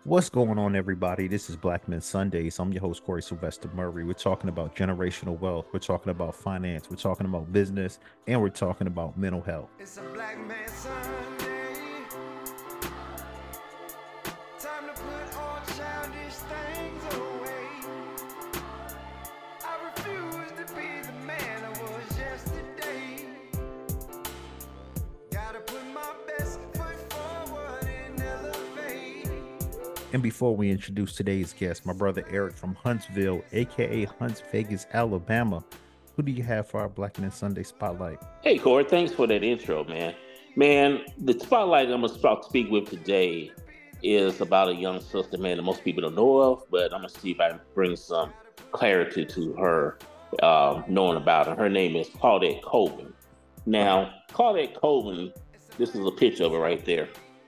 What's going on, everybody? This is Black Men Sundays. I'm your host, Corey Sylvester Murray. We're talking about generational wealth. We're talking about finance. We're talking about business. And we're talking about mental health. It's a Black Man Sunday. Time to put all childish things away. I refuse to be the man I was yesterday. Gotta put my best foot forward and elevate. And before we introduce today's guest, my brother Eric from Huntsville, aka Hunts Vegas, Alabama. Who do you have for our Black Men Sunday spotlight? Hey, Corey, thanks for that intro, man. Man, the spotlight I'm about to speak with today is about a young sister, man, that most people don't know of, but I'm going to see if I can bring some clarity to her knowing about her. Her name is Claudette Colvin. Now, Claudette Colvin, this is a picture of her right there.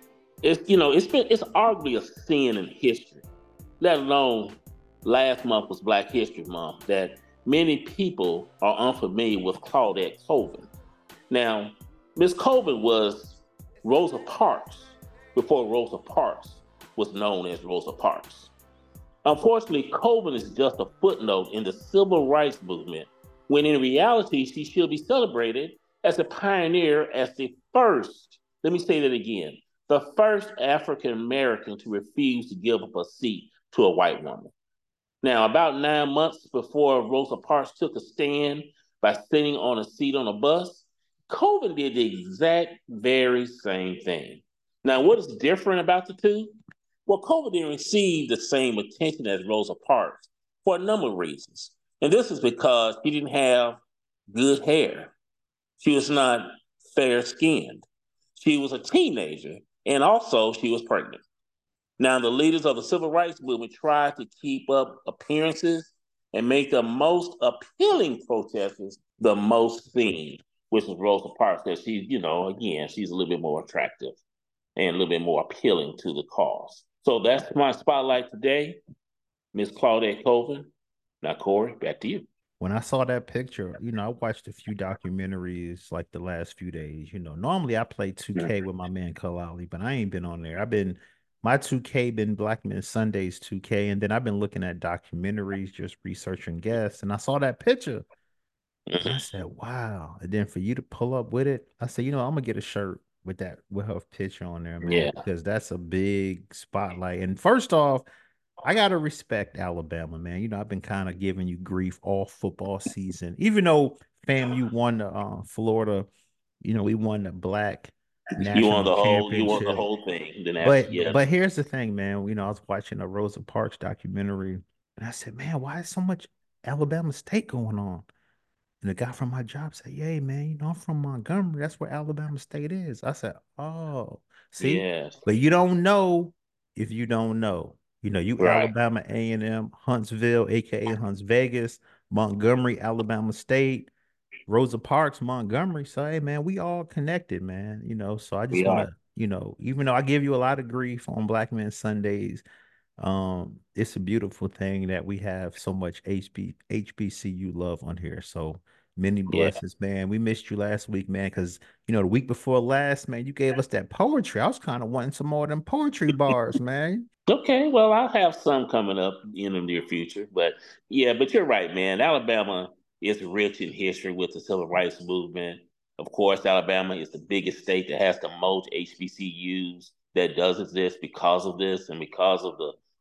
It's arguably a sin in history, let alone last month was Black History Month, that many people are unfamiliar with Claudette Colvin. Now, Miss Colvin was Rosa Parks before Rosa Parks was known as Rosa Parks. Unfortunately, Colvin is just a footnote in the civil rights movement, when in reality, she should be celebrated as a pioneer, as the first, let me say that again, the first African American to refuse to give up a seat to a white woman. Now, about 9 months before Rosa Parks took a stand by sitting on a seat on a bus, Colvin did the exact very same thing. Now, what is different about the two? Well, Colvin didn't receive the same attention as Rosa Parks for a number of reasons. And this is because she didn't have good hair. She was not fair skinned. She was a teenager, and also she was pregnant. Now, the leaders of the civil rights movement tried to keep up appearances and make the most appealing protesters the most seen, which is Rosa Parks, because again, she's a little bit more attractive and a little bit more appealing to the cause. So that's my spotlight today, Miss Claudette Colvin. Now, Corey, back to you. When I saw that picture, I watched a few documentaries like the last few days. Normally I play 2K with my man Kalali, but I ain't been on there. My 2K been Black Men Sundays 2K, and then I've been looking at documentaries, just researching guests, and I saw that picture. And I said, wow. And then for you to pull up with it, I said, I'm gonna get a shirt with her picture on there, man, Yeah, because that's a big spotlight. And first off, I gotta respect Alabama, man. I've been kind of giving you grief all football season, even though FAMU won the Florida, we won the Black National you want the Championship. whole thing. Then that's But yeah, but here's the thing, man. I was watching a Rosa Parks documentary, and I said, man, why is so much Alabama State going on? And the guy from my job said, "Yay, man, I'm from Montgomery. That's where Alabama State is." I said, "Oh, see, yes, but you don't know if you don't know. You right. Alabama A&M, Huntsville, aka Hunts Vegas, Montgomery, Alabama State, Rosa Parks, Montgomery. So, hey, man, we all connected, man. So I just We want are. to, even though I give you a lot of grief on Black Men Sundays, it's a beautiful thing that we have so much HBCU love on here. So many Yeah. blessings, man. We missed you last week, man, because the week before last, man, you gave us that poetry. I was kind of wanting some more of them poetry bars, man. Okay, well, I'll have some coming up in the near future. But yeah, but you're right, man. Alabama is rich in history with the civil rights movement. Of course, Alabama is the biggest state that has the most HBCUs that does exist because of this and because of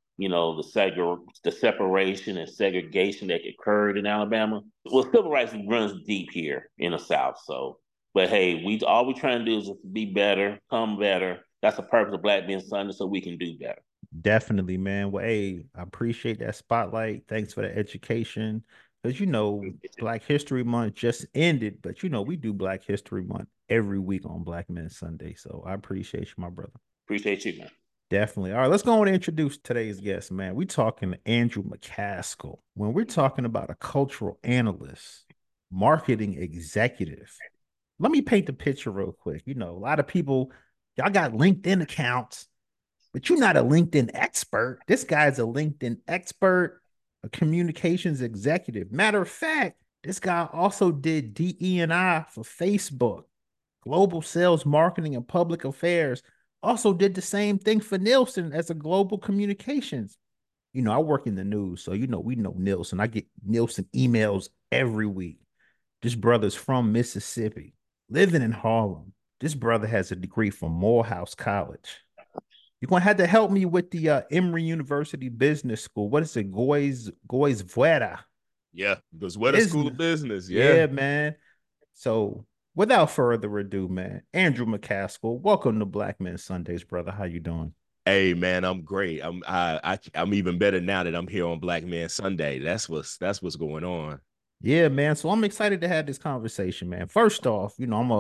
the separation and segregation that occurred in Alabama. Well, civil rights runs deep here in the South. So, but hey, we all we trying to do is be better, come better. That's the purpose of Black Men Sunday, so we can do better. Definitely, man. Well, hey, I appreciate that spotlight. Thanks for the education. Because Black History Month just ended, but we do Black History Month every week on Black Men Sunday. So I appreciate you, my brother. Appreciate you, man. Definitely. All right, let's go on and introduce today's guest, man. We're talking Andrew McCaskill. When we're talking about a cultural analyst, marketing executive, let me paint the picture real quick. A lot of people, y'all got LinkedIn accounts, but you're not a LinkedIn expert. This guy's a LinkedIn expert, a communications executive. Matter of fact, this guy also did DE&I for Facebook, global sales marketing and public affairs Also did the same thing for Nielsen as a global communications. I work in the news, so we know Nielsen. I get Nielsen emails every week. This brother's from Mississippi, living in Harlem. This brother has a degree from Morehouse College. You're gonna have to help me with the Emory University Business School. What is it? Goiz Vuera Yeah, because what a school of Business. business. Yeah. Yeah, man. So without further ado, man, Andrew McCaskill, welcome to Black Men Sundays, brother. How you doing? Hey man, I'm great. I'm even better now that I'm here on Black Man Sunday. That's what's going on. Yeah, man. So I'm excited to have this conversation, man. First off,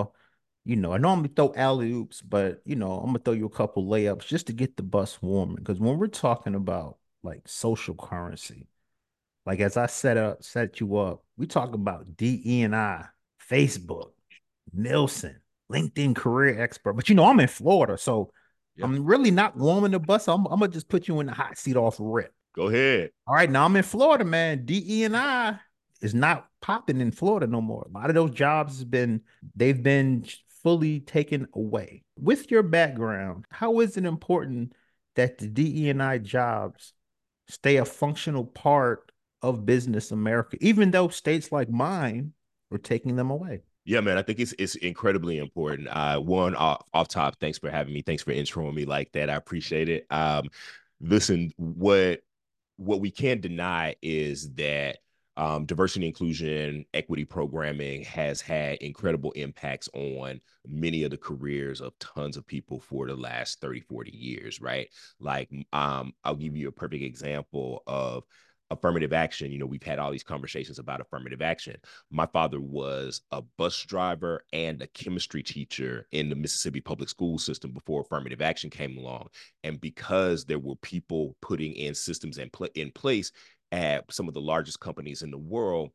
I normally throw alley oops, but I'm gonna throw you a couple layups just to get the bus warming. Because when we're talking about like social currency, like as I set you up, we talk about DE&I, Facebook, Nielsen, LinkedIn Career Expert. But I'm in Florida, so Yeah. I'm really not warming the bus. I'm gonna just put you in the hot seat off rip. Go ahead. All right, now I'm in Florida, man. DE&I is not popping in Florida no more. A lot of those jobs they've been fully taken away. With your background, how is it important that the DE&I jobs stay a functional part of business America, even though states like mine are taking them away? Yeah, man, I think it's incredibly important. One off top, thanks for having me. Thanks for introing me like that. I appreciate it. Listen, what we can't deny is that diversity, inclusion, equity programming has had incredible impacts on many of the careers of tons of people for the last 30, 40 years, right? Like, I'll give you a perfect example of affirmative action. We've had all these conversations about affirmative action. My father was a bus driver and a chemistry teacher in the Mississippi public school system before affirmative action came along. And because there were people putting in systems in place at some of the largest companies in the world,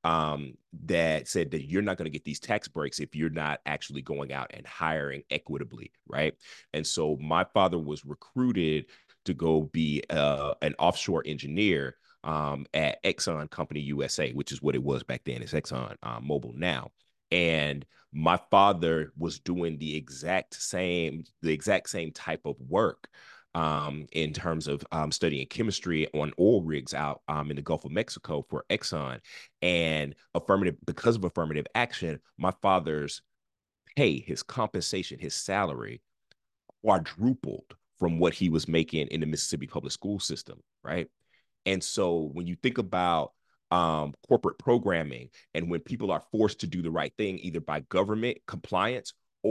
that said that you're not going to get these tax breaks if you're not actually going out and hiring equitably, right? And so my father was recruited to go be an offshore engineer at Exxon Company USA, which is what it was back then. It's Exxon Mobil now. And my father was doing the exact same type of work in terms of studying chemistry on oil rigs out in the Gulf of Mexico for Exxon. And because of affirmative action, my father's pay, his compensation, his salary quadrupled from what he was making in the Mississippi public school system, right? And so when you think about corporate programming and when people are forced to do the right thing, either by government compliance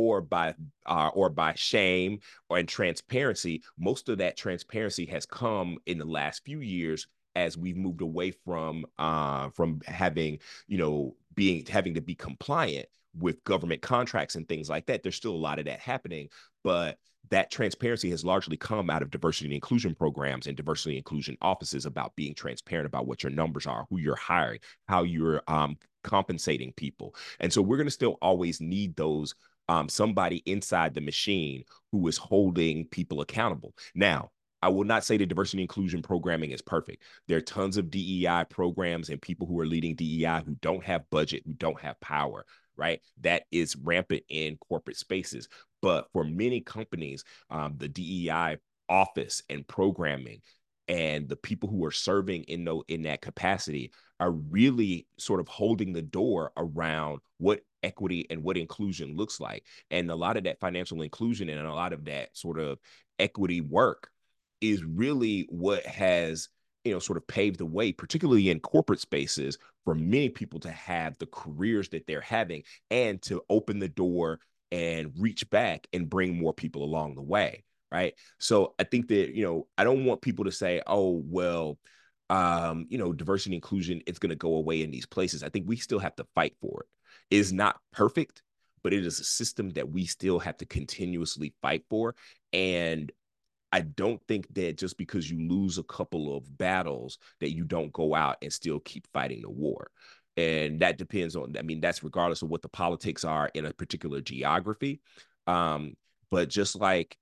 or by shame or in transparency, most of that transparency has come in the last few years as we've moved away from having having to be compliant with government contracts and things like that. There's still a lot of that happening, but that transparency has largely come out of diversity and inclusion programs and diversity and inclusion offices about being transparent about what your numbers are, who you're hiring, how you're compensating people. And so we're going to still always need those somebody inside the machine who is holding people accountable. Now, I will not say that diversity and inclusion programming is perfect. There are tons of DEI programs and people who are leading DEI who don't have budget, who don't have power, right? That is rampant in corporate spaces. But for many companies, the DEI office and programming and the people who are serving in that capacity are really sort of holding the door around what equity and what inclusion looks like. And a lot of that financial inclusion and a lot of that sort of equity work is really what has sort of paved the way, particularly in corporate spaces, for many people to have the careers that they're having and to open the door and reach back and bring more people along the way. Right. So I think that, I don't want people to say, oh, well, diversity and inclusion, it's going to go away in these places. I think we still have to fight for it. It is not perfect, but it is a system that we still have to continuously fight for. And I don't think that just because you lose a couple of battles that you don't go out and still keep fighting the war. And that depends on, that's regardless of what the politics are in a particular geography. But just like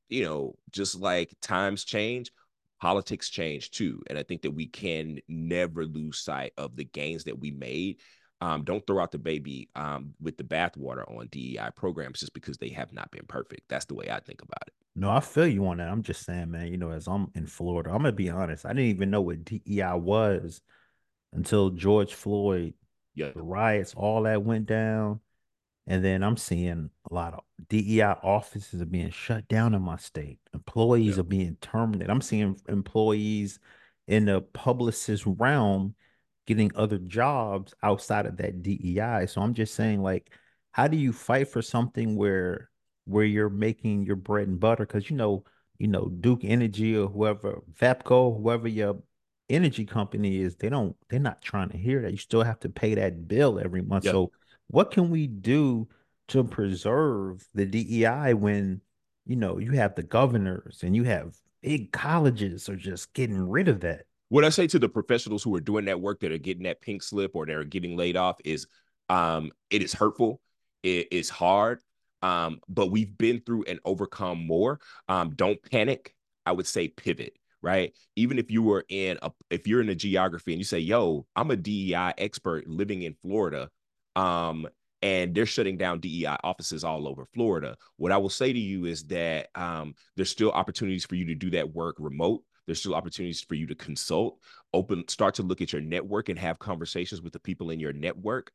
times change, politics change too. And I think that we can never lose sight of the gains that we made Don't throw out the baby with the bathwater on DEI programs just because they have not been perfect. That's the way I think about it. No, I feel you on that. I'm just saying, man, as I'm in Florida, I'm gonna be honest. I didn't even know what DEI was until George Floyd, Yeah, the riots, all that went down. And then I'm seeing a lot of DEI offices are being shut down in my state. yeah, Employees are being terminated. I'm seeing employees in the publicist realm getting other jobs outside of that DEI. So I'm just saying, like, how do you fight for something where you're making your bread and butter? Because Duke Energy or whoever, VAPCO, whoever your energy company is, they're not trying to hear that. You still have to pay that bill every month. yeah. So what can we do to preserve the DEI when you have the governors and you have big colleges are just getting rid of that? What I say to the professionals who are doing that work that are getting that pink slip or they're getting laid off is it is hurtful. It is hard. But we've been through and overcome more. Don't panic. I would say pivot, right? Even if if you're in a geography and you say, yo, I'm a DEI expert living in Florida, um, and they're shutting down DEI offices all over Florida. What I will say to you is that there's still opportunities for you to do that work remote. There's still opportunities for you to consult, start to look at your network and have conversations with the people in your network.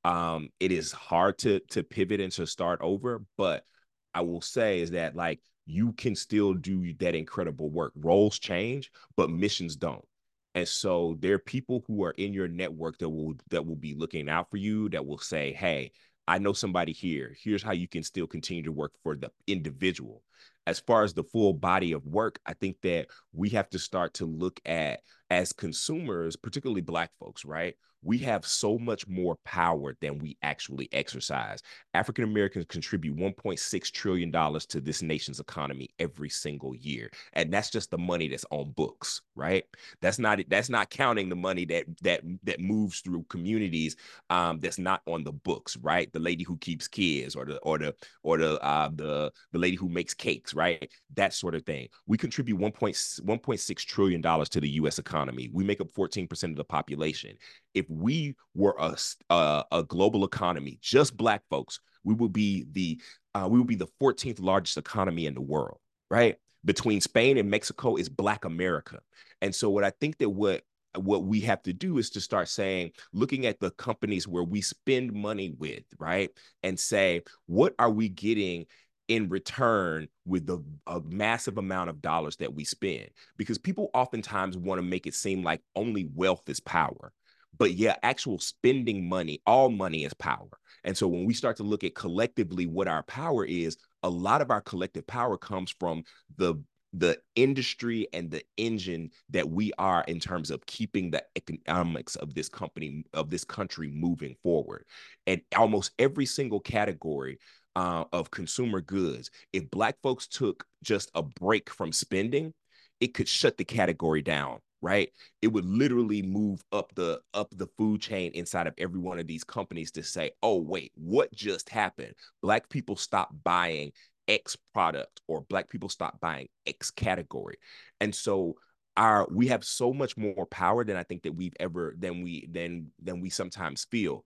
It is hard to pivot and to start over, but I will say is that like you can still do that incredible work. Roles change, but missions don't. And so there are people who are in your network that will be looking out for you, that will say, hey, I know somebody here. Here's how you can still continue to work for the individual. As far as the full body of work, I think that we have to start to look at, as consumers, particularly Black folks, right? We have so much more power than we actually exercise. African Americans contribute $1.6 trillion to this nation's economy every single year. And that's just the money that's on books, right? That's not counting the money that moves through communities that's not on the books, right? The lady who keeps kids or the lady who makes cakes, right? That sort of thing. We contribute $1.6 trillion to the US economy. We make up 14% of the population. If we were a global economy, just Black folks, we will be the 14th largest economy in the world, right? Between Spain and Mexico is Black America. And so what I think that what we have to do is to start saying, looking at the companies where we spend money with, right? And say, what are we getting in return with a massive amount of dollars that we spend? Because people oftentimes want to make it seem like only wealth is power. But yeah, actual spending money, all money is power. And so when we start to look at collectively what our power is, a lot of our collective power comes from the industry and the engine that we are in terms of keeping the economics of this country moving forward. And almost every single category of consumer goods, if Black folks took just a break from spending, it could shut the category down, right? It would literally move up the food chain inside of every one of these companies to say, oh wait, what just happened? Black people stopped buying X product, or Black people stop buying X category. And so we have so much more power than I think that we've ever than we sometimes feel.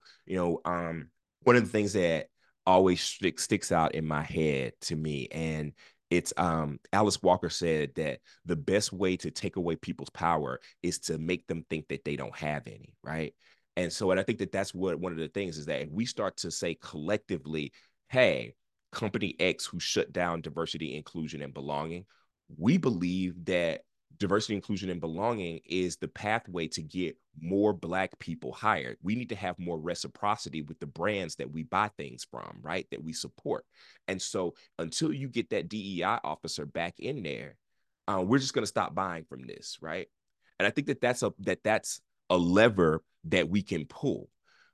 One of the things that always sticks out in my head to me, and it's Alice Walker said that the best way to take away people's power is to make them think that they don't have any, right? And I think that that's what one of the things is, that if we start to say collectively, hey, company X who shut down diversity, inclusion, and belonging, we believe that diversity, inclusion, and belonging is the pathway to get more Black people hired. We need to have more reciprocity with the brands that we buy things from, right? That we support. And so until you get that DEI officer back in there, we're just going to stop buying from this, right? And I think that that's a lever that we can pull.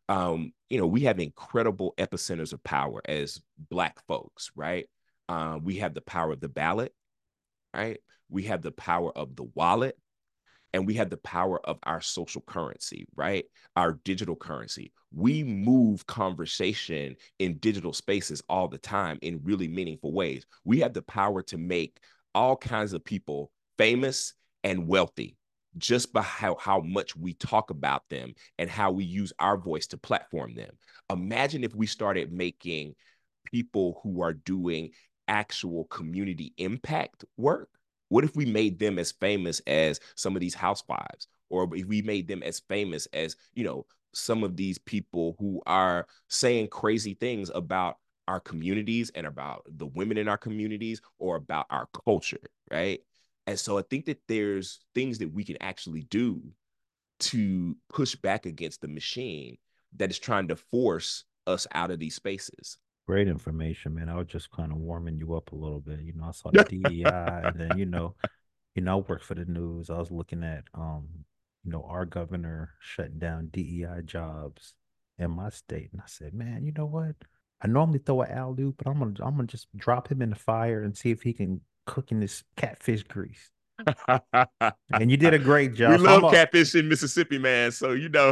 We have incredible epicenters of power as Black folks, right? We have the power of the ballot, right? We have the power of the wallet, and we have the power of our social currency, right? Our digital currency. We move conversation in digital spaces all the time in really meaningful ways. We have the power to make all kinds of people famous and wealthy just by how much we talk about them and how we use our voice to platform them. Imagine if we started making people who are doing actual community impact work. What if we made them as famous as some of these housewives, or if we made them as famous as, some of these people who are saying crazy things about our communities and about the women in our communities or about our culture, right? And so I think that there's things that we can actually do to push back against the machine that is trying to force us out of these spaces. Great information, man. I was just kind of warming you up a little bit. I saw the DEI, and then I work for the news. I was looking at our governor shutting down DEI jobs in my state, and I said, man, you know what? I normally throw an alley oop, but I'm gonna just drop him in the fire and see if he can cook in this catfish grease. And you did a great We job. So love catfish in Mississippi, man. So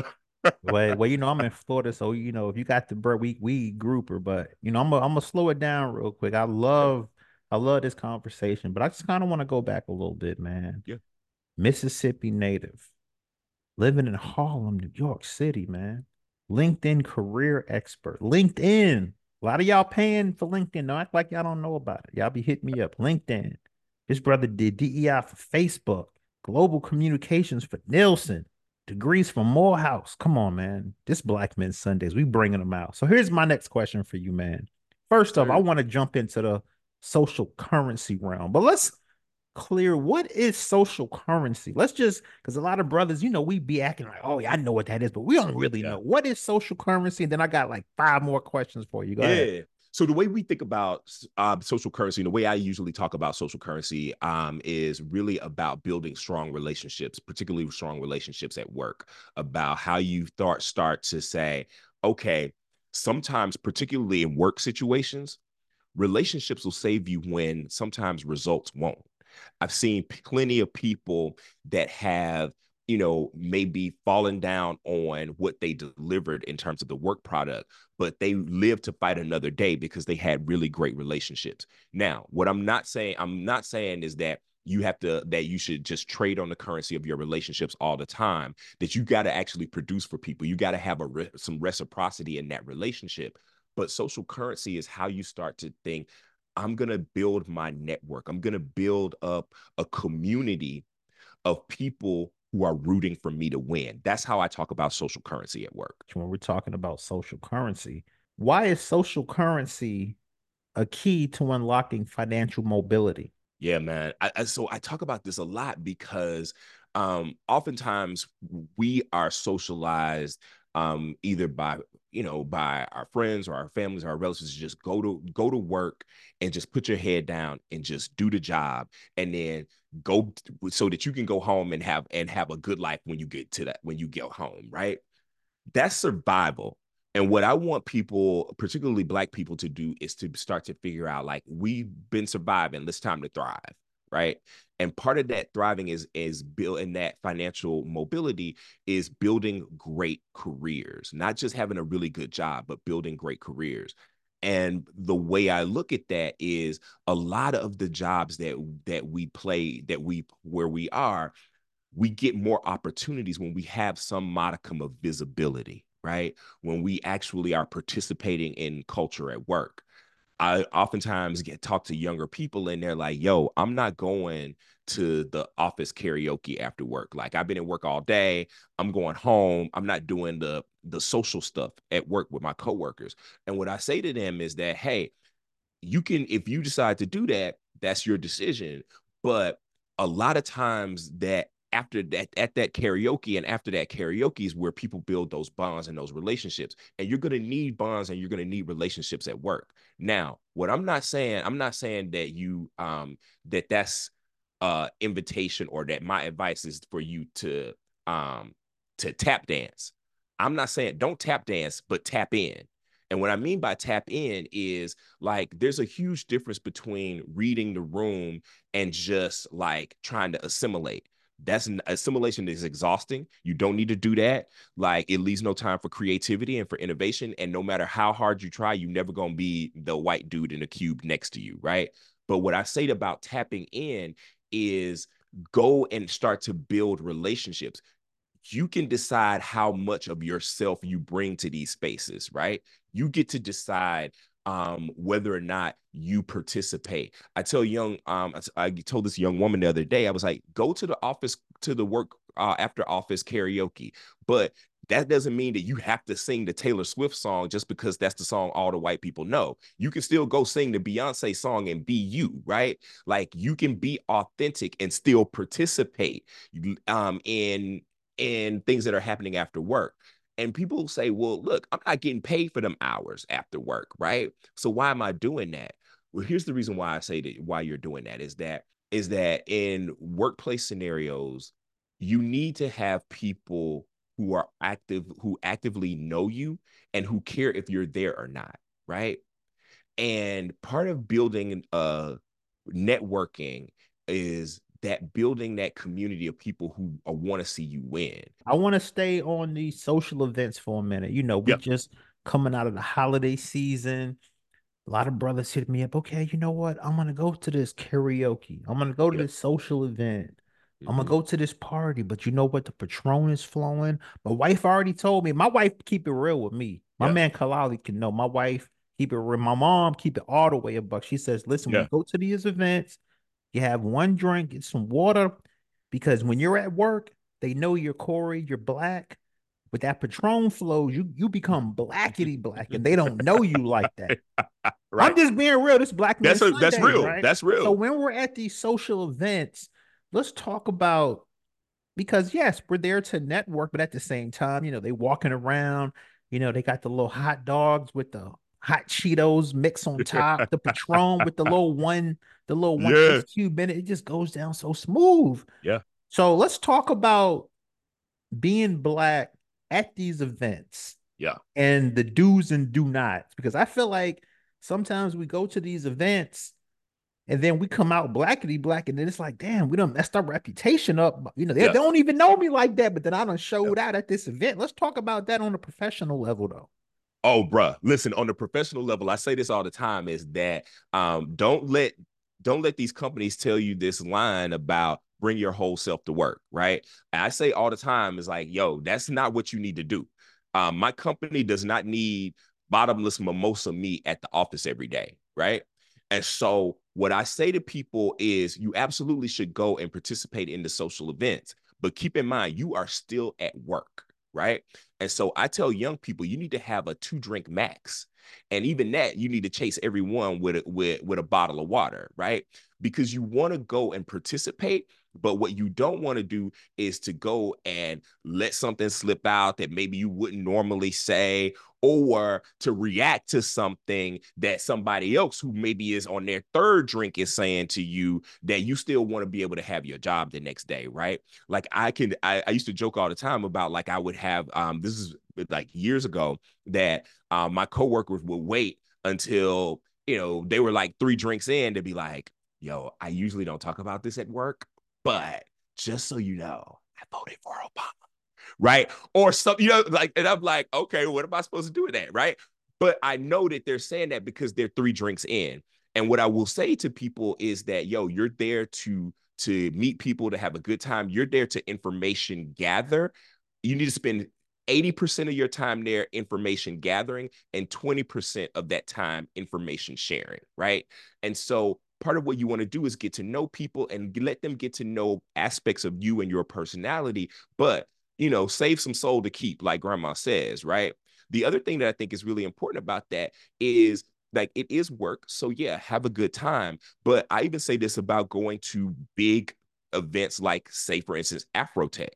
I'm in Florida, so if you got the bird, we eat grouper, but I'm gonna slow it down real quick. I love this conversation, but I just kind of want to go back a little bit, man. Yeah. Mississippi native, living in Harlem, New York City, man. LinkedIn career expert. LinkedIn. A lot of y'all paying for LinkedIn. Don't act like y'all don't know about it. Y'all be hitting me up. LinkedIn. This brother did DEI for Facebook, global communications for Nielsen, degrees from Morehouse. Come on, man. This Black Men Sundays, we bringing them out. So here's my next question for you, man. First off, I want to jump into the social currency realm, but let's clear what is social currency. Let's just, because a lot of brothers, we be acting like, oh yeah, I know what that is, but we don't really know what is social currency. And then I got like 5 more questions for you. Go ahead. So the way we think about social currency, and the way I usually talk about social currency, is really about building strong relationships, particularly strong relationships at work. About how you start to say, okay, sometimes, particularly in work situations, relationships will save you when sometimes results won't. I've seen plenty of people that have, maybe fallen down on what they delivered in terms of the work product, but they lived to fight another day because they had really great relationships. Now, what I'm not saying is that you should just trade on the currency of your relationships all the time, that you got to actually produce for people. You got to have some reciprocity in that relationship. But social currency is how you start to think, I'm going to build my network. I'm going to build up a community of people who are rooting for me to win. That's how I talk about social currency at work. When we're talking about social currency, why is social currency a key to unlocking financial mobility? Yeah, man. So I talk about this a lot because oftentimes we are socialized either by our friends or our families or our relatives to just go to work and just put your head down and just do the job, and then go so that you can go home and have a good life when you get home, right? That's survival. And what I want people, particularly Black people, to do is to start to figure out, like, we've been surviving, it's time to thrive, right? And part of that thriving is building that financial mobility, is building great careers, not just having a really good job, but building great careers. And the way I look at that is a lot of the jobs that we get more opportunities when we have some modicum of visibility, right? When we actually are participating in culture at work. I oftentimes talk to younger people and they're like, yo, I'm not going to the office karaoke after work. Like, I've been at work all day. I'm going home. I'm not doing the social stuff at work with my coworkers. And what I say to them is that, hey, you can, if you decide to do that, that's your decision. But a lot of times that after that, at that karaoke and after that karaoke is where people build those bonds and those relationships. And you're going to need bonds and you're going to need relationships at work. Now, what I'm not saying that that's invitation, or that my advice is for you to tap dance. I'm not saying don't tap dance, but tap in. And what I mean by tap in is, like, there's a huge difference between reading the room and just like trying to assimilate. Assimilation is exhausting. You don't need to do that. Like, it leaves no time for creativity and for innovation. And no matter how hard you try, you're never going to be the white dude in the cube next to you, right? But what I say about tapping in is go and start to build relationships. You can decide how much of yourself you bring to these spaces, right? You get to decide whether or not you participate. I told this young woman the other day, I was like, go to the office, to the work after office karaoke, but that doesn't mean that you have to sing the Taylor Swift song just because that's the song all the white people know. You can still go sing the Beyonce song and be you, right? Like you can be authentic and still participate in things that are happening after work. And people say, well, look, I'm not getting paid for them hours after work, right? So why am I doing that? Well, here's the reason why I say that why you're doing that is that in workplace scenarios, you need to have people who are active, who actively know you and who care if you're there or not, right? And part of building networking is that building that community of people who want to see you win. I want to stay on these social events for a minute. You know, we Yep. just coming out of the holiday season. A lot of brothers hit me up. Okay, you know what? I'm gonna go to this karaoke. I'm gonna go to Yep. this social event. I'm gonna Mm-hmm. go to this party. But you know what? The Patron is flowing. My wife already told me. My wife keep it real with me. My Yep. man Kalali can know. My wife keep it real. My mom keep it all the way a buck. She says, listen, when Yeah. you go to these events, you have one drink, get some water, because when you're at work, they know you're Corey, you're black. With that Patron flows, you become blackety black, and they don't know you like that. I'm Right. just being real. This Black Man That's Sundays, real. right? That's So real. when we're at these social events, let's talk about, because yes, we're there to network, but at the same time, they walking around, they got the little hot dogs with the hot Cheetos mix on top, the Patron with the little one Yeah. ice cube in it. It just goes down so smooth. Yeah. So let's talk about being black at these events Yeah. and the do's and do nots, because I feel like sometimes we go to these events and then we come out blackety black, and then it's like, damn, we done messed our reputation up. They Yeah. don't even know me like that, but then I done showed out at this event. Let's talk about that on a professional level, though. Oh, bruh. Listen, on the professional level, I say this all the time is that don't let these companies tell you this line about bring your whole self to work, right? And I say all the time is like, yo, that's not what you need to do. My company does not need bottomless mimosa meat at the office every day, right? And so what I say to people is you absolutely should go and participate in the social events, but keep in mind you are still at work, right? And so I tell young people you need to have a 2-drink max. And even that, you need to chase everyone with a bottle of water, right? Because you want to go and participate, but what you don't want to do is to go and let something slip out that maybe you wouldn't normally say, or to react to something that somebody else who maybe is on their 3rd drink is saying to you, that you still want to be able to have your job the next day, right? Like I used to joke all the time about, like, I would have this is like years ago, that my coworkers would wait until they were like 3 drinks in to be like, yo, I usually don't talk about this at work, but just so you know, I voted for Obama, right? Or something, like, and I'm like, okay, what am I supposed to do with that, right? But I know that they're saying that because they're 3 drinks in. And what I will say to people is that, yo, you're there to meet people, to have a good time. You're there to information gather. You need to spend 80% of your time there information gathering, and 20% of that time information sharing, right? And so part of what you want to do is get to know people and let them get to know aspects of you and your personality, but save some soul to keep, like grandma says, right? The other thing that I think is really important about that is, like, it is work. So yeah, have a good time. But I even say this about going to big events, like, say, for instance, Afrotech.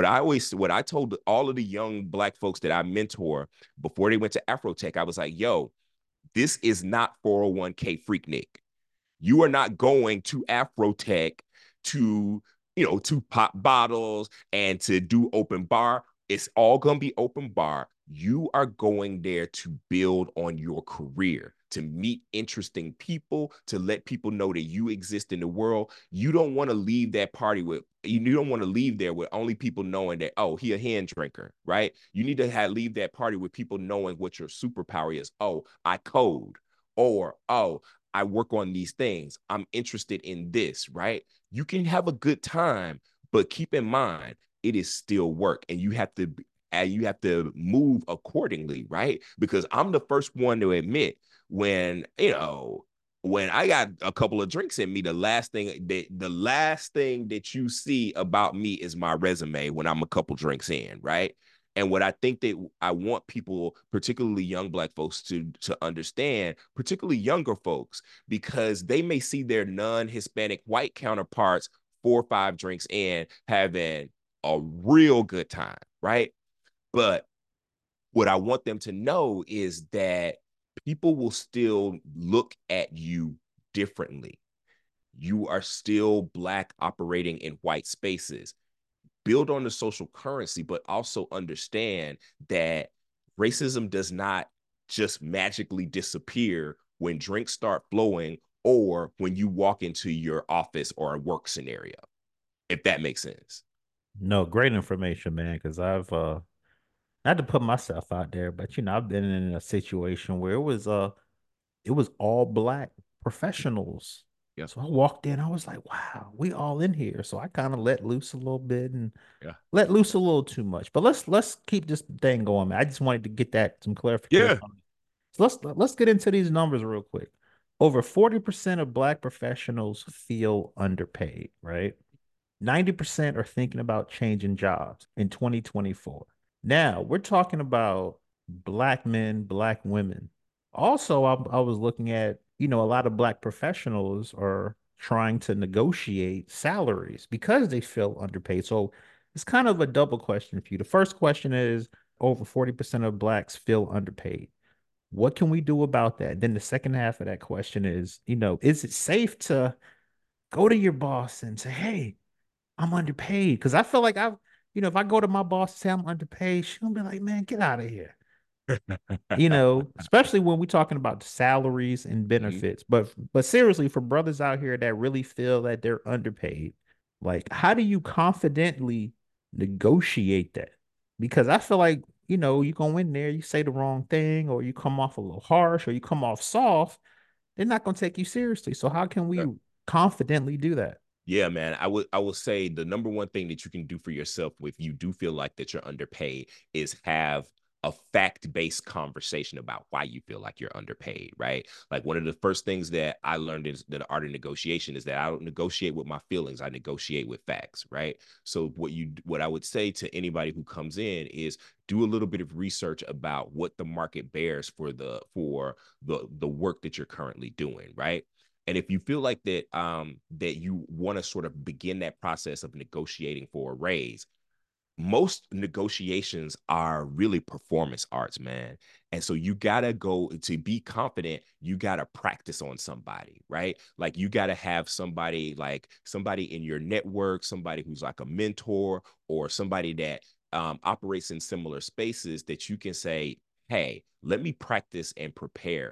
What I told all of the young Black folks that I mentor before they went to Afrotech, I was like, yo, this is not 401k Freaknik. You are not going to Afrotech to, to pop bottles and to do open bar. It's all going to be open bar. You are going there to build on your career, to meet interesting people, to let people know that you exist in the world. You don't want to leave that party with, you don't want to leave there with only people knowing that, oh, he a hand drinker, right? You need to leave that party with people knowing what your superpower is. Oh, I code. Or, oh, I work on these things. I'm interested in this, right? You can have a good time, but keep in mind it is still work, and you have to move accordingly, right? Because I'm the first one to admit when when I got a couple of drinks in me, the last thing that you see about me is my resume when I'm a couple drinks in, right? And what I think that I want people, particularly young Black folks, to understand, particularly younger folks, because they may see their non-Hispanic white counterparts 4 or 5 drinks in having a real good time, right? But what I want them to know is that people will still look at you differently. You are still Black operating in white spaces. Build on the social currency, but also understand that racism does not just magically disappear when drinks start flowing or when you walk into your office or a work scenario, if that makes sense. No, great information, man. Because I've not to put myself out there, but I've been in a situation where it was all black professionals. Yeah. So I walked in, I was like, wow, we all in here. So I kind of let loose a little bit and Yeah. let loose a little too much. But let's keep this thing going, man. I just wanted to get that some clarification Yeah. on it. So let's get into these numbers real quick. Over 40% of black professionals feel underpaid, right? 90% are thinking about changing jobs in 2024. Now, we're talking about black men, black women. Also, I was looking at, a lot of black professionals are trying to negotiate salaries because they feel underpaid. So it's kind of a double question for you. The first question is over 40% of blacks feel underpaid. What can we do about that? Then the second half of that question is, is it safe to go to your boss and say, hey, I'm underpaid? Because I feel like if I go to my boss and say I'm underpaid, she'll be like, man, get out of here. Especially when we're talking about salaries and Mhm. benefits. But seriously, for brothers out here that really feel that they're underpaid, like how do you confidently negotiate that? Because I feel like, you go in there, you say the wrong thing, or you come off a little harsh, or you come off soft, they're not gonna take you seriously. So how can we confidently do that? Yeah, man. I will say the number one thing that you can do for yourself if you do feel like that you're underpaid is have a fact-based conversation about why you feel like you're underpaid, right? Like one of the first things that I learned in the art of negotiation is that I don't negotiate with my feelings, I negotiate with facts, right? So what I would say to anybody who comes in is do a little bit of research about what the market bears for the work that you're currently doing, right? And if you feel like that you want to sort of begin that process of negotiating for a raise, most negotiations are really performance arts, man. And so you gotta go to be confident, you gotta practice on somebody, right? Like you gotta have somebody in your network, somebody who's like a mentor or somebody that operates in similar spaces that you can say, hey, let me practice and prepare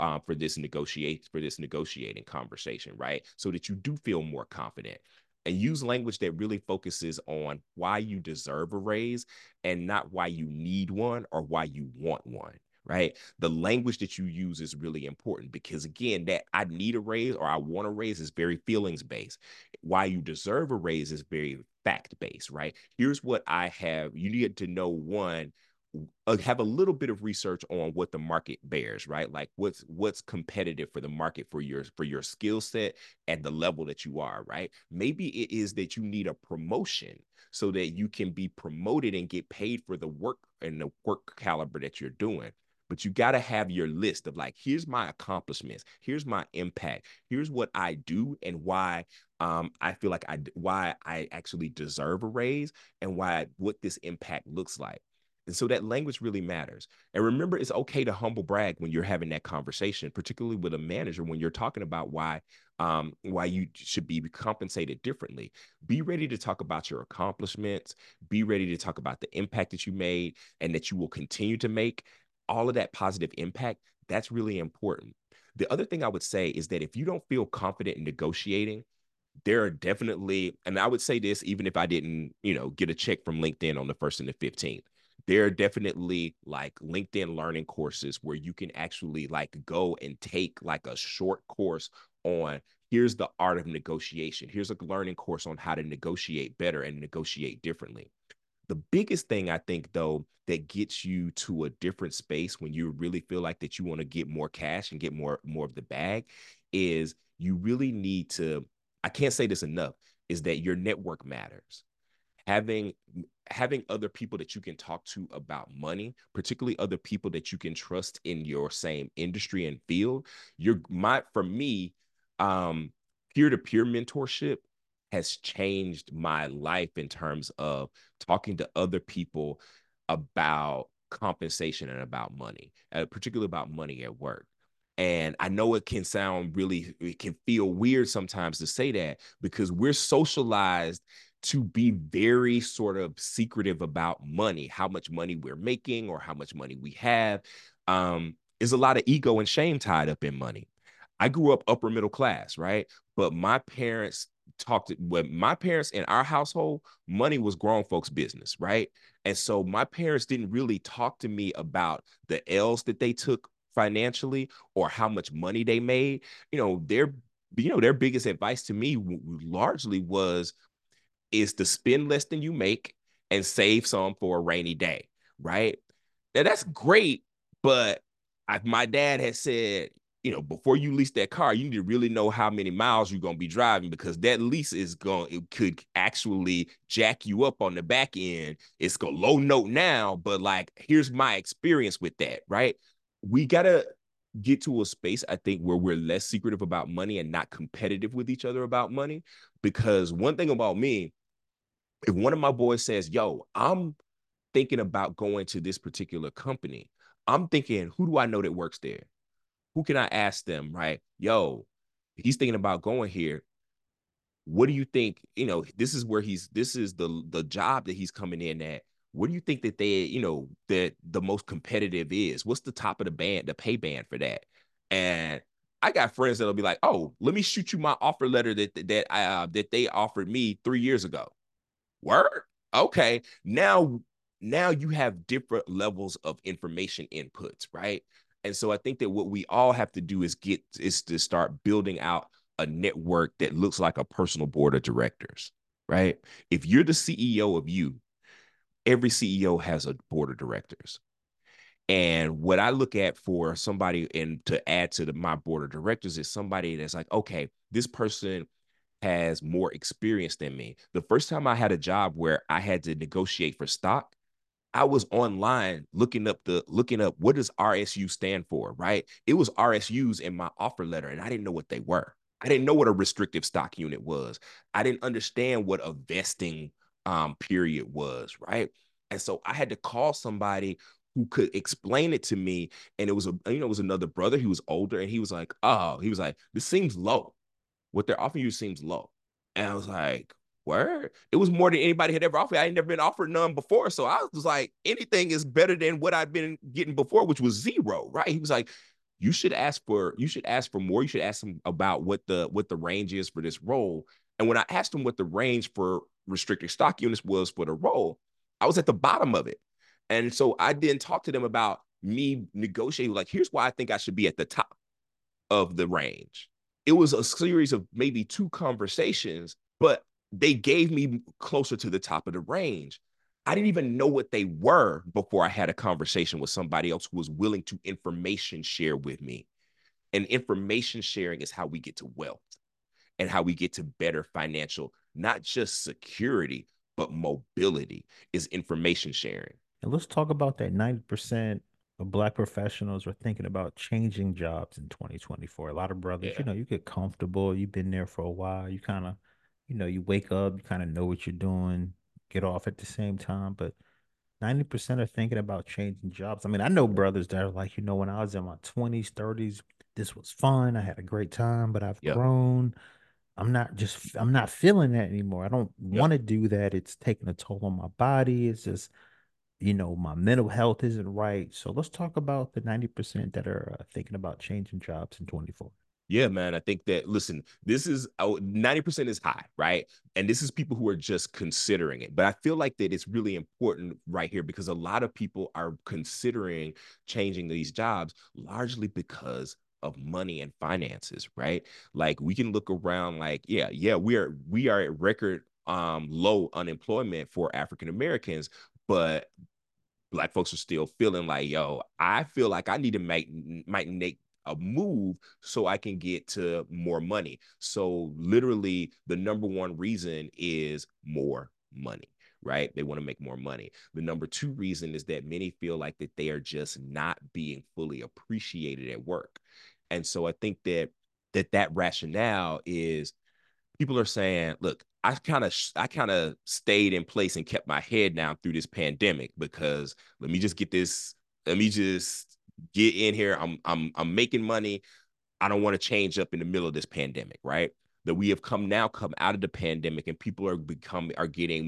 for this negotiating conversation, right? So that you do feel more confident and use language that really focuses on why you deserve a raise and not why you need one or why you want one, right? The language that you use is really important because, again, that I need a raise or I want a raise is very feelings based. Why you deserve a raise is very fact based, right? Here's what I have. You need to know one, have a little bit of research on what the market bears, right? Like what's competitive for the market for your skill set at the level that you are, right? Maybe it is that you need a promotion so that you can be promoted and get paid for the work and the work caliber that you're doing. But you got to have your list of like, here's my accomplishments, here's my impact, here's what I do, and why I feel like why I actually deserve a raise, and what this impact looks like. And so that language really matters. And remember, it's okay to humble brag when you're having that conversation, particularly with a manager when you're talking about why you should be compensated differently. Be ready to talk about your accomplishments. Be ready to talk about the impact that you made and that you will continue to make. All of that positive impact, that's really important. The other thing I would say is that if you don't feel confident in negotiating, there are definitely, and I would say this even if I didn't, get a check from LinkedIn on the 1st and the 15th, there are definitely like LinkedIn learning courses where you can actually like go and take like a short course on here's the art of negotiation. Here's a learning course on how to negotiate better and negotiate differently. The biggest thing I think though that gets you to a different space when you really feel like that you want to get more cash and get more of the bag is you really need to, I can't say this enough, is that your network matters. Having having other people that you can talk to about money, particularly other people that you can trust in your same industry and field. You're my For me, peer-to-peer mentorship has changed my life in terms of talking to other people about compensation and about money, particularly about money at work. And I know it can feel weird sometimes to say that because we're socialized to be very sort of secretive about money, how much money we're making or how much money we have. There's a lot of ego and shame tied up in money. I grew up upper middle class, right? But when my parents in our household, money was grown folks' business, right? And so my parents didn't really talk to me about the L's that they took financially or how much money they made. You know, their biggest advice to me largely was is to spend less than you make and save some for a rainy day, right? Now that's great, but my dad had said, before you lease that car, you need to really know how many miles you're going to be driving because that lease it could actually jack you up on the back end. It's a low note now, but like, here's my experience with that, right? We got to get to a space, I think, where we're less secretive about money and not competitive with each other about money. Because one thing about me, if one of my boys says, yo, I'm thinking about going to this particular company, I'm thinking, who do I know that works there? Who can I ask them, right? Yo, he's thinking about going here. What do you think? This is the job that he's coming in at. What do you think that that the most competitive is? What's the top of the band, the pay band for that? And I got friends that'll be like, oh, let me shoot you my offer letter that they offered me 3 years ago. Word? Okay. Now you have different levels of information inputs, right? And so I think that what we all have to do is to start building out a network that looks like a personal board of directors, right? If you're the CEO of you, every CEO has a board of directors. And what I look at for somebody and to add to my board of directors is somebody that's like, okay, this person has more experience than me. The first time I had a job where I had to negotiate for stock, I was online looking up what does RSU stand for, right? It was RSUs in my offer letter and I didn't know what they were. I didn't know what a restrictive stock unit was. I didn't understand what a vesting period was, right? And so I had to call somebody who could explain it to me. And it was another brother. He was older and he was like, this seems low. What they're offering you seems low. And I was like, word? It was more than anybody had ever offered. I ain't never been offered none before. So I was like, anything is better than what I've been getting before, which was zero, right? He was like, you should ask for more. You should ask him about what the range is for this role. And when I asked him what the range for restricted stock units was for the role, I was at the bottom of it. And so I didn't talk to them about me negotiating, like, here's why I think I should be at the top of the range. It was a series of maybe two conversations, but they gave me closer to the top of the range. I didn't even know what they were before I had a conversation with somebody else who was willing to information share with me. And information sharing is how we get to wealth and how we get to better financial, not just security, but mobility is information sharing. And let's talk about that 90% of black professionals are thinking about changing jobs in 2024. A lot of brothers, Yeah. you get comfortable, you've been there for a while, you kind of, you wake up, you kind of know what you're doing, get off at the same time, but 90% are thinking about changing jobs. I mean, I know brothers that are like, when I was in my 20s, 30s, this was fun. I had a great time, but I've Yep. grown. I'm not feeling that anymore. I don't Yep. want to do that. It's taking a toll on my body. It's just, my mental health isn't right. So let's talk about the 90% that are thinking about changing jobs in 24. Yeah, man. I think that, listen, this is 90% is high, right? And this is people who are just considering it. But I feel like that it's really important right here because a lot of people are considering changing these jobs largely because of money and finances, right? Like we can look around like, yeah, we are at record low unemployment for African Americans, but Black folks are still feeling like, yo, I feel like I need to might make a move so I can get to more money. So literally the number one reason is more money, right? They want to make more money. The number two reason is that many feel like that they are just not being fully appreciated at work. And so I think that rationale is people are saying, look, I kind of stayed in place and kept my head down through this pandemic because let me just get this, let me just get in here. I'm making money. I don't want to change up in the middle of this pandemic, right? That we have come out of the pandemic and people are getting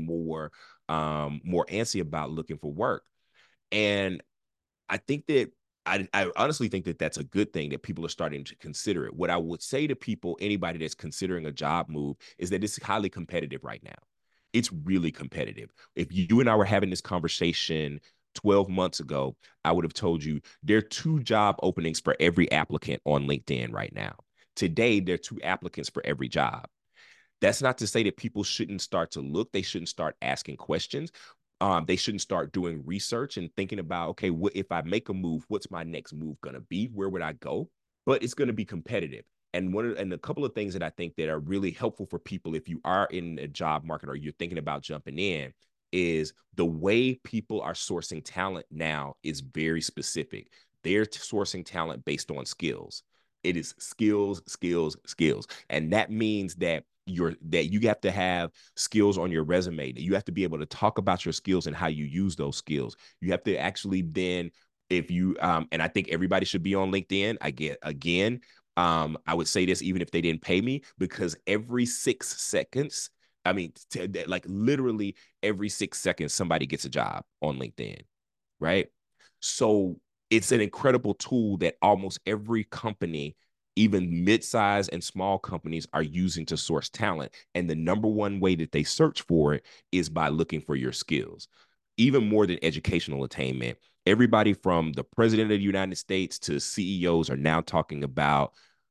more antsy about looking for work. And I think that I honestly think that that's a good thing that people are starting to consider it. What I would say to people, anybody that's considering a job move, is that it's highly competitive right now. It's really competitive. If you and I were having this conversation 12 months ago, I would have told you there are 2 job openings for every applicant on LinkedIn right now. Today, there are 2 applicants for every job. That's not to say that people shouldn't start to look. They shouldn't start asking questions. They shouldn't start doing research and thinking about, okay, what if I make a move? What's my next move going to be? Where would I go? But it's going to be competitive. And a couple of things that I think that are really helpful for people if you are in a job market or you're thinking about jumping in is the way people are sourcing talent now is very specific. They're sourcing talent based on skills. It is skills, skills, skills. And that means that you have to have skills on your resume, that you have to be able to talk about your skills and how you use those skills. You have to actually then, if you and I think everybody should be on LinkedIn. I get again, I would say this even if they didn't pay me, because every 6 seconds, I mean, like literally every 6 seconds, somebody gets a job on LinkedIn, right? So it's an incredible tool that almost every company, even mid-size and small companies, are using to source talent. And the number one way that they search for it is by looking for your skills, even more than educational attainment. Everybody from the president of the United States to CEOs are now talking about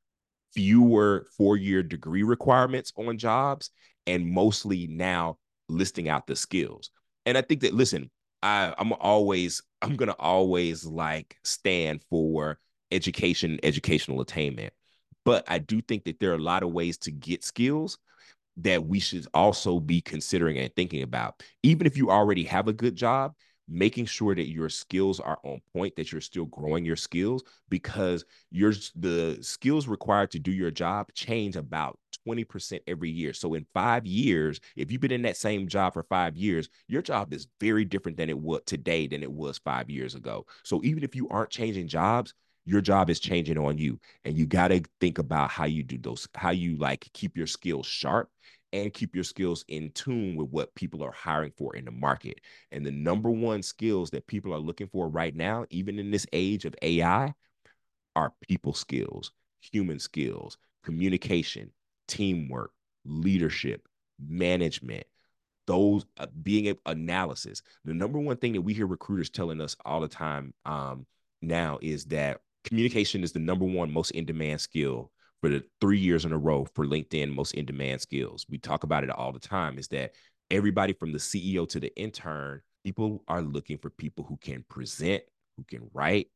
fewer 4-year degree requirements on jobs and mostly now listing out the skills. And I think that, listen, I'm gonna always like stand for educational attainment. But I do think that there are a lot of ways to get skills that we should also be considering and thinking about. Even if you already have a good job, making sure that your skills are on point, that you're still growing your skills, because the skills required to do your job change about 20% every year. So in 5 years, if you've been in that same job for 5 years, your job is very different than it was today than it was 5 years ago. So even if you aren't changing jobs, your job is changing on you. And you got to think about how you do those, how you like keep your skills sharp and keep your skills in tune with what people are hiring for in the market. And the number one skills that people are looking for right now, even in this age of AI, are people skills, human skills, communication, teamwork, leadership, management, those being analysis. The number one thing that we hear recruiters telling us all the time now is that communication is the number one most in demand skill for the 3 years in a row for LinkedIn most in demand skills. We talk about it all the time, is that everybody from the CEO to the intern, people are looking for people who can present, who can write,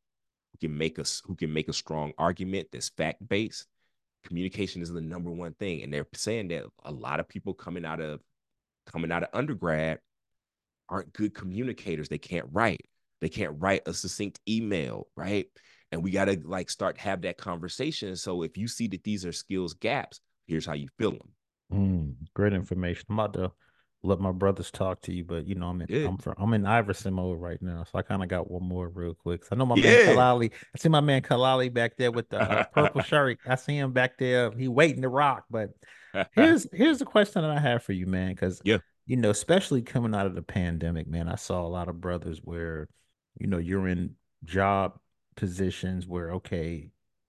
who can make a strong argument that's fact based. Communication is the number one thing, and they're saying that a lot of people coming out of undergrad aren't good communicators. They can't write. They can't write a succinct email, right? And we got to like start have that conversation. So if you see that these are skills gaps, here's how you fill them. Great information. I'm about to let my brothers talk to you, but Yeah. I'm in Iverson mode right now, so I kind of got one more real quick. So I know my man Yeah. Kalali. I see my man Kalali back there with the purple shirt. I see him back there. He waiting to rock. But here's the question that I have for you, man, because Yeah. especially coming out of the pandemic, man, I saw a lot of brothers where you're in job positions where okay,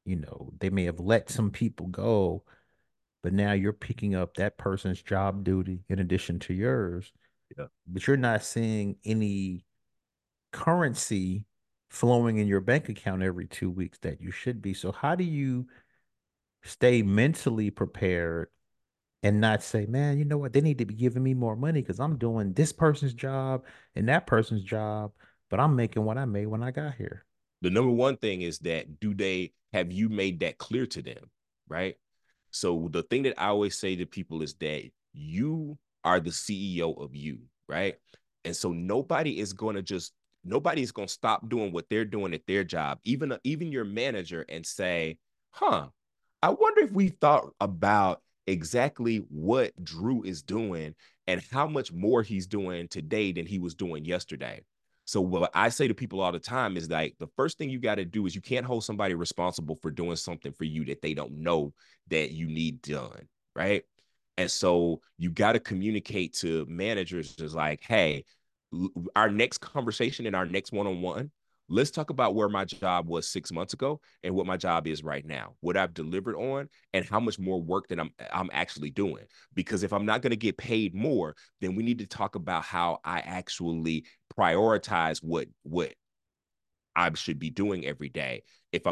they may have let some people go, but now you're picking up that person's job duty in addition to yours, Yeah. but you're not seeing any currency flowing in your bank account every 2 weeks that you should be. So how do you stay mentally prepared and not say, man, you know what? They need to be giving me more money because I'm doing this person's job and that person's job, but I'm making what I made when I got here. The number one thing is that have you made that clear to them, right? So the thing that I always say to people is that you are the CEO of you, right? And so nobody is going to stop doing what they're doing at their job, even your manager, and say, huh, I wonder if we thought about exactly what Drew is doing and how much more he's doing today than he was doing yesterday. So what I say to people all the time is like, the first thing you got to do is you can't hold somebody responsible for doing something for you that they don't know that you need done, right? And so you got to communicate to managers as like, hey, our next conversation and our next one-on-one, let's talk about where my job was 6 months ago and what my job is right now, what I've delivered on, and how much more work that I'm actually doing. Because if I'm not going to get paid more, then we need to talk about how I actually prioritize what I should be doing every day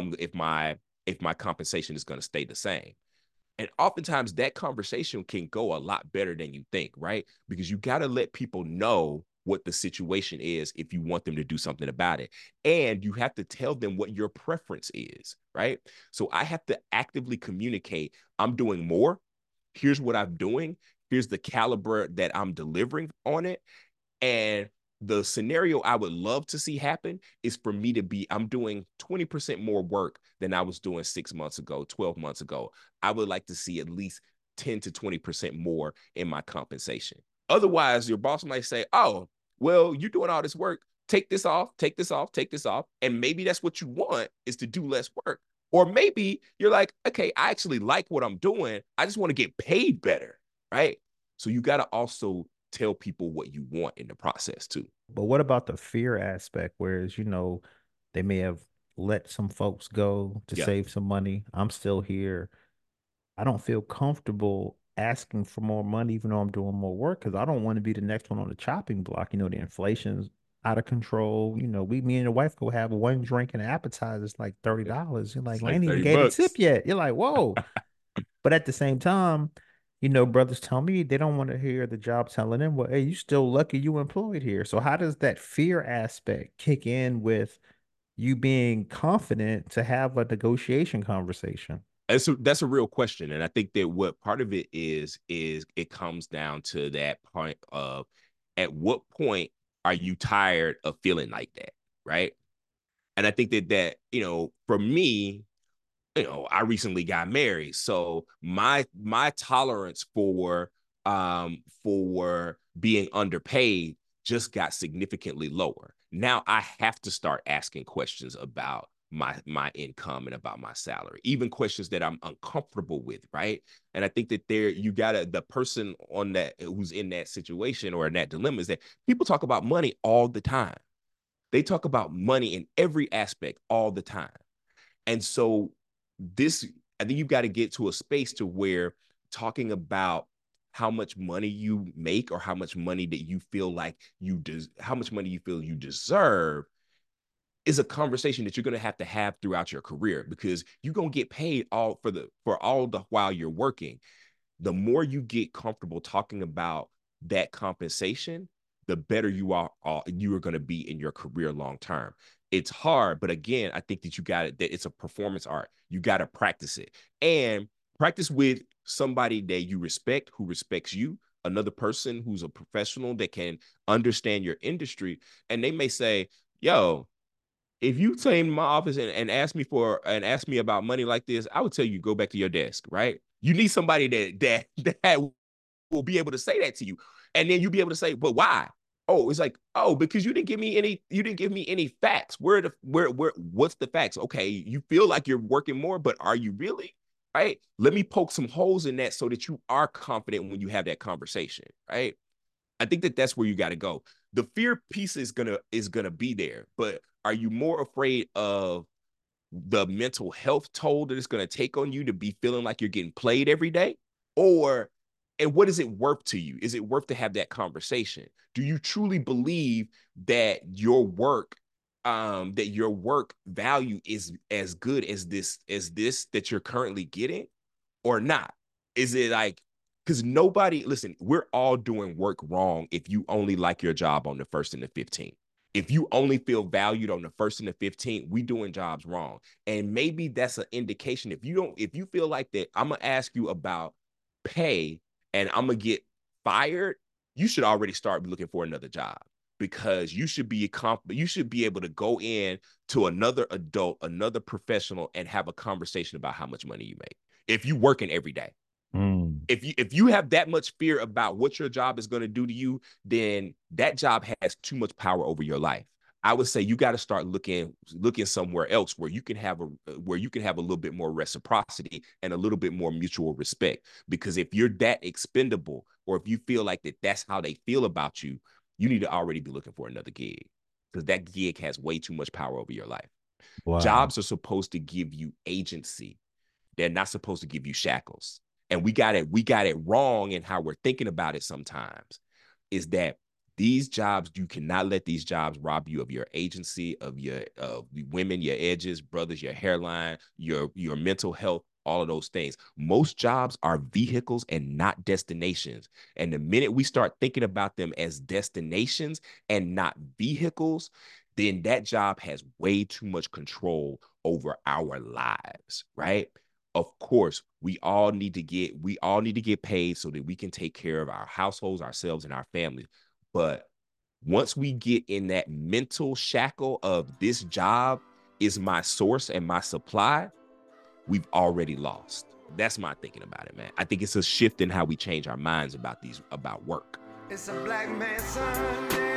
if my compensation is going to stay the same. And oftentimes that conversation can go a lot better than you think, right? Because you got to let people know what the situation is if you want them to do something about it. And you have to tell them what your preference is, right? So I have to actively communicate, I'm doing more. Here's what I'm doing. Here's the caliber that I'm delivering on it. And the scenario I would love to see happen is for me to I'm doing 20% more work than I was doing 6 months ago, 12 months ago. I would like to see at least 10 to 20% more in my compensation. Otherwise, your boss might say, oh, well, you're doing all this work. Take this off, take this off, take this off. And maybe that's what you want, is to do less work. Or maybe you're like, okay, I actually like what I'm doing. I just want to get paid better, right? So you got to also tell people what you want in the process too. But what about the fear aspect? Whereas, they may have let some folks go to Yeah. save some money. I'm still here. I don't feel comfortable asking for more money, even though I'm doing more work, because I don't want to be the next one on the chopping block. The inflation's out of control. Me and the wife go have one drink and an appetizer. It's like $30. You're like, It's well, I like ain't even 30 gave a tip bucks. yet. You're like, whoa. But at the same time, brothers tell me they don't want to hear the job telling them, well, hey, you still lucky you employed here. So how does that fear aspect kick in with you being confident to have a negotiation conversation? That's a real question. And I think that what part of it is it comes down to that point of, at what point are you tired of feeling like that? Right. And I think that for me, I recently got married. So my tolerance for being underpaid just got significantly lower. Now I have to start asking questions about my income and about my salary, even questions that I'm uncomfortable with, right? And I think that the person on that who's in that situation or in that dilemma is that people talk about money all the time. They talk about money in every aspect all the time. And so this, I think you've got to get to a space to where talking about how much money you make or how much money that you feel like how much money you feel you deserve is a conversation that you're going to have throughout your career, because you're going to get paid for all the while you're working. The more you get comfortable talking about that compensation, the better you are going to be in your career long term. It's hard, but again, I think that it's a performance art. You got to practice it, and practice with somebody that you respect, who respects you, another person who's a professional that can understand your industry. And they may say, yo, if you came to my office and ask me about money like this, I would tell you, go back to your desk, right? You need somebody that will be able to say that to you. And then you'll be able to say, but why? Oh, it's like, oh, because you didn't give me any facts. What's the facts? Okay, you feel like you're working more, but are you really? Right? Let me poke some holes in that so that you are confident when you have that conversation, right? I think that that's where you got to go. The fear piece is gonna be there, but are you more afraid of the mental health toll that it's going to take on you to be feeling like you're getting played every day? And what is it worth to you? Is it worth to have that conversation? Do you truly believe that your work value is as good as this that you're currently getting, or not? Is it like, because listen, we're all doing work wrong if you only like your job on the 1st and the 15th. If you only feel valued on the 1st and the 15th, we doing jobs wrong. And maybe that's an indication. If you feel like that, I'm gonna ask you about pay and I'm gonna get fired, you should already start looking for another job, because you should be able to go in to another adult, another professional, and have a conversation about how much money you make if you working every day. If you have that much fear about what your job is going to do to you, then that job has too much power over your life. I would say you got to start looking somewhere else where you can have a little bit more reciprocity and a little bit more mutual respect. Because if you're that expendable, or if you feel like that's how they feel about you, you need to already be looking for another gig, because that gig has way too much power over your life. Wow. Jobs are supposed to give you agency. They're not supposed to give you shackles. And we got it wrong in how we're thinking about it sometimes, is that these jobs, you cannot let these jobs rob you of your agency, of your women, your edges, brothers, your hairline, your mental health, all of those things. Most jobs are vehicles and not destinations. And the minute we start thinking about them as destinations and not vehicles, then that job has way too much control over our lives, right? Of course, we all need to get paid so that we can take care of our households, ourselves, and our families. But once we get in that mental shackle of this job is my source and my supply, we've already lost. That's my thinking about it, man. I think it's a shift in how we change our minds about work. It's a black man's Sunday.